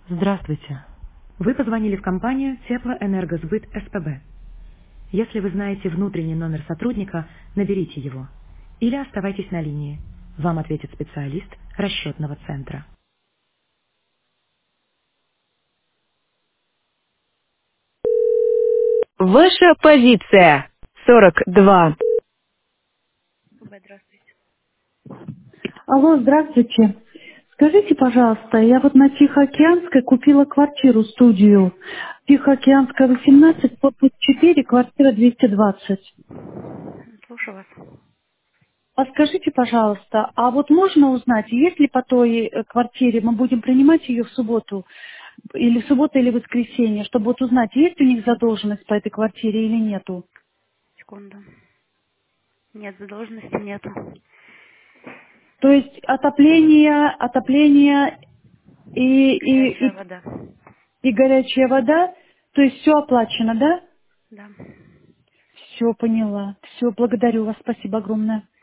Здравствуйте. Вы позвонили в компанию Теплоэнергосбыт СПБ. Если вы знаете внутренний номер сотрудника, наберите его. Или оставайтесь на линии. Вам ответит специалист расчетного центра. Ваша позиция 42. Алло, здравствуйте. Скажите, пожалуйста, я вот на Тихоокеанской купила квартиру, студию. Тихоокеанская, 18, корпус 4, квартира 220. Слушаю вас. А скажите, пожалуйста, а вот можно узнать, есть ли по той квартире, мы будем принимать ее в субботу, или в субботу, или воскресенье, чтобы вот узнать, есть у них задолженность по этой квартире или нету? Секунду. Нет, задолженности нету. То есть отопление Горячая вода. и горячая вода, то есть все оплачено, да? Да. Все, поняла. Все, благодарю вас. Спасибо огромное.